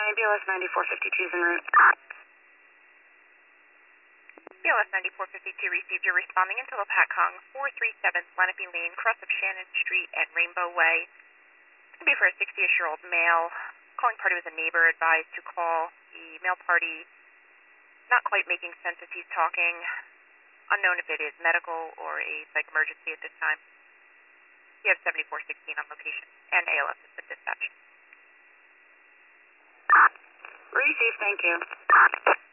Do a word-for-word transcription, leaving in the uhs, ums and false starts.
B L S ninety-four fifty-two is en route. B L S ninety-four fifty-two received. You're responding into Lepatcong, four three seven Lenape Lane, cross of Shannon Street and Rainbow Way. It's going to be for a sixty-ish-year-old male. Calling party with a neighbor advised to call the male party. Not quite making sense as he's talking. Unknown if it is medical or a psych emergency at this time. You have seventy-four sixteen on location and A L S at dispatch. Receive, thank you.